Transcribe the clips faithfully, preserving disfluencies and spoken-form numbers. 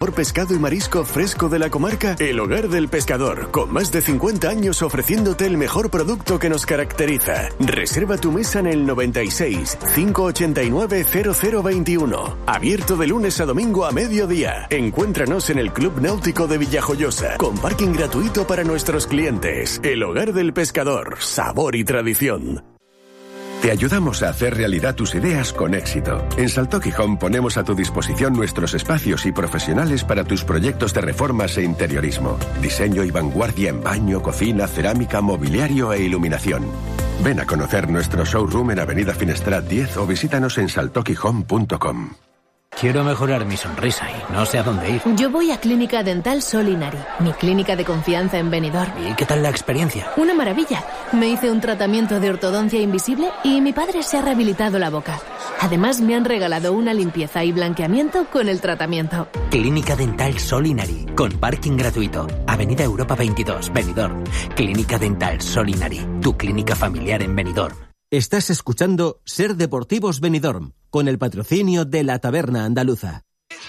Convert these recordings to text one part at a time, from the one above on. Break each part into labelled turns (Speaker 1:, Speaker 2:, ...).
Speaker 1: mejor pescado y marisco fresco de la comarca? El Hogar del Pescador, con más de cincuenta años ofreciéndote el mejor producto que nos caracteriza. Reserva tu mesa en el noventa y seis, cinco ochenta y nueve, cero cero veintiuno. Abierto de lunes a domingo a mediodía. Encuéntranos en el Club Náutico de Villajoyosa, con parking gratuito para nuestros clientes. El Hogar del Pescador, sabor y tradición.
Speaker 2: Te ayudamos a hacer realidad tus ideas con éxito. En Saltoki Home ponemos a tu disposición nuestros espacios y profesionales para tus proyectos de reformas e interiorismo. Diseño y vanguardia en baño, cocina, cerámica, mobiliario e iluminación. Ven a conocer nuestro showroom en Avenida Finestrat diez o visítanos en saltoki home punto com.
Speaker 3: Quiero mejorar mi sonrisa y no sé a dónde ir.
Speaker 4: Yo voy a Clínica Dental Solinari, mi clínica de confianza en Benidorm.
Speaker 3: ¿Y qué tal la experiencia?
Speaker 4: Una maravilla. Me hice un tratamiento de ortodoncia invisible y mi padre se ha rehabilitado la boca. Además, me han regalado una limpieza y blanqueamiento con el tratamiento.
Speaker 3: Clínica Dental Solinari, con parking gratuito. Avenida Europa veintidós, Benidorm. Clínica Dental Solinari, tu clínica familiar en Benidorm.
Speaker 5: Estás escuchando Ser Deportivos Benidorm, con el patrocinio de la Taberna Andaluza.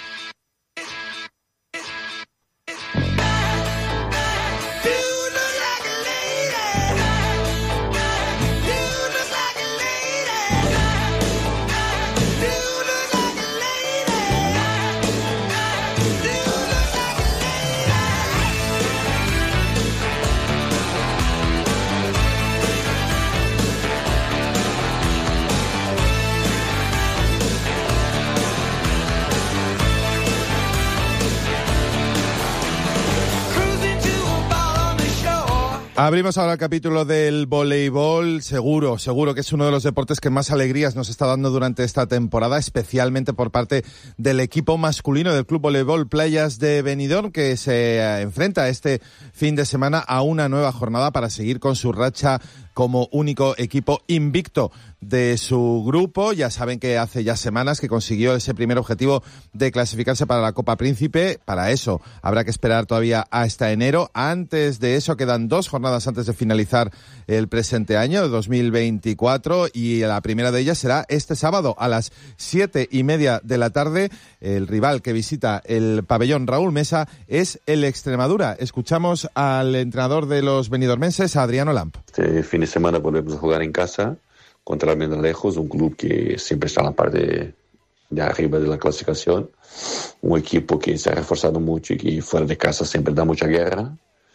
Speaker 6: Abrimos ahora el capítulo del voleibol. Seguro, seguro que es uno de los deportes que más alegrías nos está dando durante esta temporada, especialmente por parte del equipo masculino del Club Voleibol Playas de Benidorm, que se enfrenta este fin de semana a una nueva jornada para seguir con su racha como único equipo invicto de su grupo. Ya saben que hace ya semanas que consiguió ese primer objetivo de clasificarse para la Copa Príncipe. Para eso habrá que esperar todavía hasta enero. Antes de eso quedan dos jornadas antes de finalizar el presente año, dos mil veinticuatro, y la primera de ellas será este sábado a las siete y media de la tarde. El rival que visita el pabellón Raúl Mesa es el Extremadura. Escuchamos al entrenador de los benidormenses, Adriano Lamp.
Speaker 7: Este fin de semana volvemos a jugar en casa contra Almendralejos, un club que siempre está en la parte de arriba de la clasificación, un equipo que se ha reforzado mucho y que fuera de casa siempre da mucha guerra,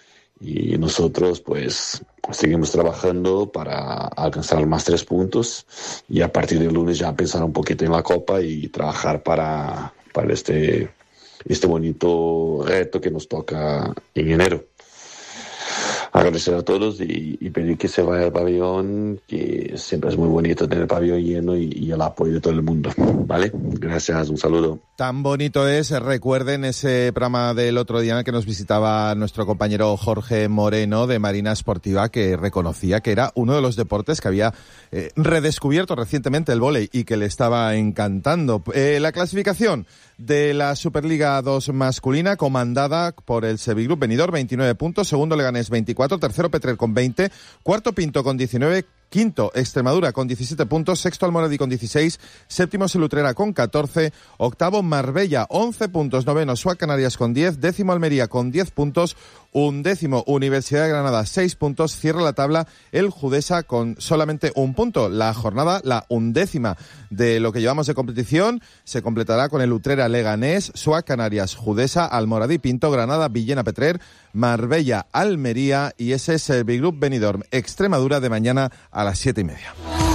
Speaker 7: y nosotros pues seguimos trabajando para alcanzar más tres puntos y a partir del lunes ya pensar un poquito en la Copa y trabajar para, para este, este bonito reto que nos toca en enero. Agradecer a todos y, y pedir que se vaya al pabellón, que siempre es muy bonito tener el pabellón lleno y, y el apoyo de todo el mundo, ¿vale? Gracias, un saludo.
Speaker 6: Tan bonito es, recuerden ese programa del otro día en el que nos visitaba nuestro compañero Jorge Moreno de Marina Esportiva, que reconocía que era uno de los deportes que había eh, redescubierto recientemente el vóley y que le estaba encantando. Eh, la clasificación de la Superliga dos masculina, comandada por el Sevigroup Benidorm, veintinueve puntos, segundo Leganés veinticuatro, tercero Petrer con veinte, cuarto Pinto con diecinueve, quinto Extremadura con diecisiete puntos, sexto Almoradí con dieciséis, séptimo Selutrera con catorce, octavo Marbella once puntos, noveno Suac Canarias con diez, décimo Almería con diez puntos, undécimo Universidad de Granada seis puntos, cierra la tabla el Judesa con solamente un punto. La jornada, la undécima de lo que llevamos de competición, se completará con el Utrera Leganés, Suac Canarias, Judesa, Almoradí Pinto, Granada Villena Petrer, Marbella Almería y ese Sevigroup Benidorm Extremadura de mañana a las siete y media.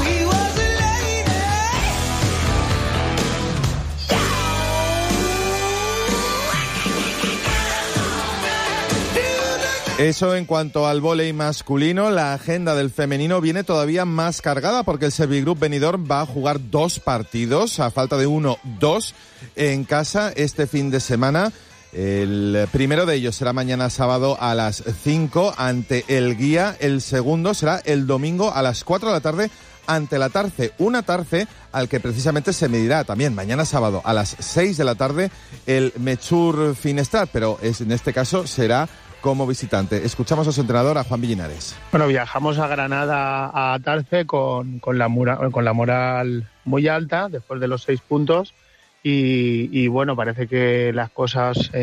Speaker 6: Eso en cuanto al vóley masculino. La agenda del femenino viene todavía más cargada porque el Sevigroup Benidorm va a jugar dos partidos, a falta de uno, dos en casa este fin de semana. El primero de ellos será mañana sábado a las cinco ante el Guía. El segundo será el domingo a las cuatro de la tarde ante la Tarce. Una Tarce al que precisamente se medirá también mañana sábado a las seis de la tarde el Mechur Finestrat, pero es, en este caso será como visitante. Escuchamos a su entrenador, a Juan Villinares.
Speaker 8: Bueno, viajamos a Granada, a Tarce, con, con, la, mura, con la moral muy alta, después de los seis puntos, y, y bueno, parece que las cosas... Eh,